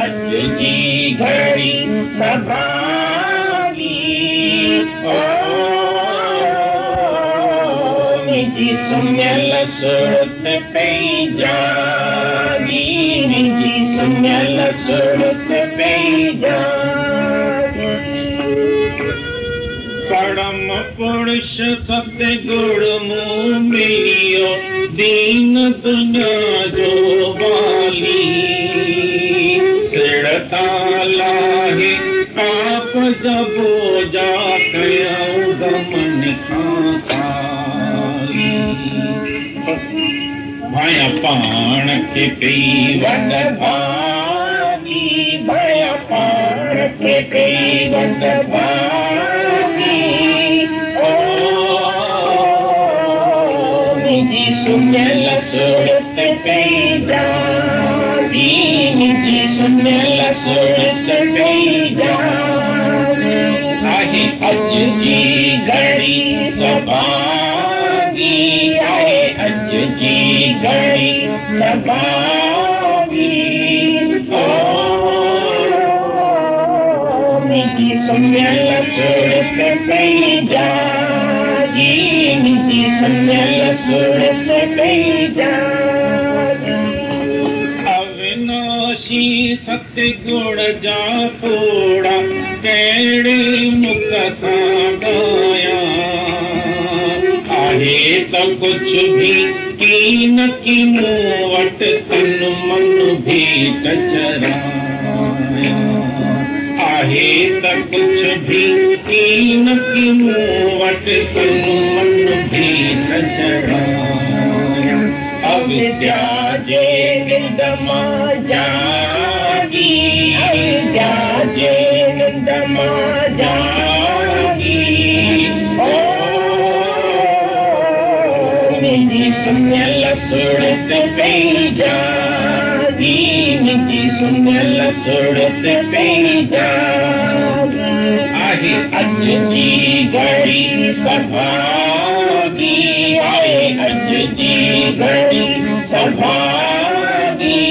अज जी घड़ी सभागी निजी सुम्यल सुरत पई जागी निजी सुम्यल सुरत पई जागी परम पुरुष सतगुण मूं मिलियो दीन दुनिया जो वाली सिड़ता लाहे आप जबो जा कयां गमन खाली भाया पाण के पई वड भागी भाया पाण के पई वड भागी निजी सुम्यल सुरत पई जागी निजी सुम्यल सुरत पई जागी आहे अज जी घड़ी सभागी आहे अज जी घड़ी सभागी निजी सुम्यल सुरत पई जागी निजी सुम्यल सुरत पई जागी अविनाशी सतगुण जा थोड़ा कहिड़े मुख सां गाया आहे त कुछ भी कीन की मूं वट तन मन भेट चराया आहे त कुछ भी कीन की मूं वट तन मन भेट चराया अविद्या जे निंद मां जागी अविद्या जे निंद मां जागी निजी सुम्यल सुरत पई जागी निजी सुम्यल सुरत पई जागी आहे अज जी घड़ी सभागी आहे अज जी घड़ी सभागी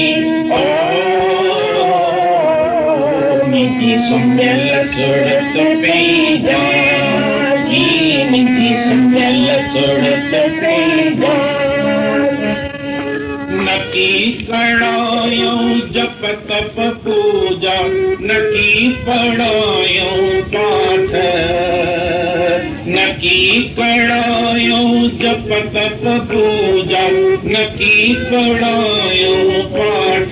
निजी सुम्यल सुरत पई जागी निजी सुम्यल सुरत पई जागी नकी कड़ायों जप तप पूजा नकी पढ़ायों पाठ नकी कड़ायों जप तप पूजा नकी पढ़ायों पाठ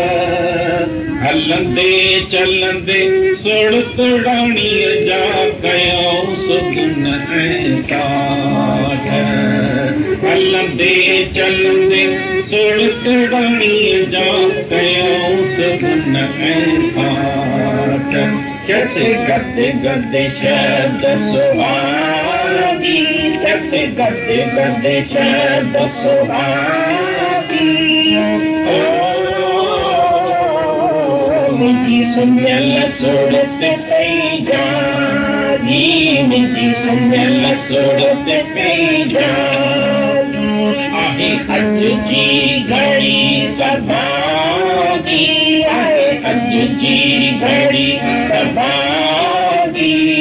हलंदे चलंदे सुड़तड़ाणीअ जा कयूं सुगुन ऐं साठ हलंदे चलंदे सुड़तड़ाणीअ जा कयूं सुगुन ऐं साठ कैसे गद गद शब्द सुहागी कैसे गद गद शब्द सुहागी निजी सुम्यल सुरत पई जागी निजी सुम्यल सुरत पई जागी आहे अज जी घड़ी सभागी आहे अज जी घड़ी सभागी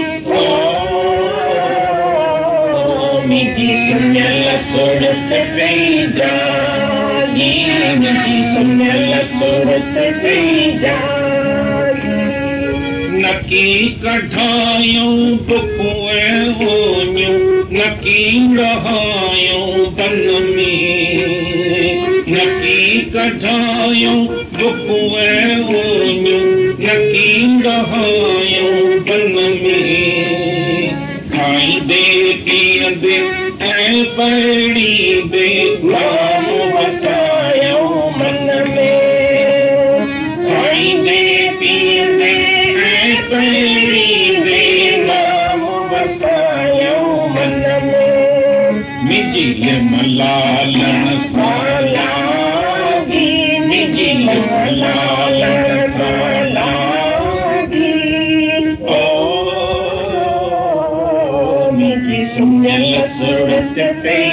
निजी सुम्यल सुरत पई जागी निजी सुम्यल सुरत पई जागी नकी कढ़ायूं बुकूं ऐं होनियूं नकी रहायूं बन में नकी कढ़ायूं बुकूं ऐं होनियूं नकी रहायूं बन में खाईंदे पीअंदे ऐं पढ़ींदे नाम वसायूं मन में खाईंदे पीअंदे ऐं पढ़ींदे नाम वसायूं मन में मिजी मलालण सां लागी मिजी मलालण सां लागी निजी सुम्यल सुरत पई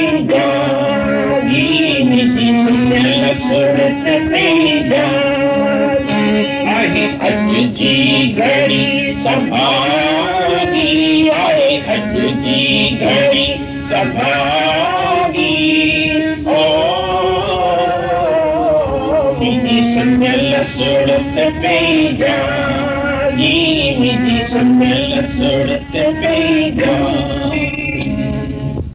जागी निजी सुम्यल सुरत पई जागी अॼु जी घड़ी संभाली आहे अॼु जी घड़ी संभाली ओ मुंहिंजी संभल सूरत पई जानी मुंहिंजी संभल सूरत पई जानी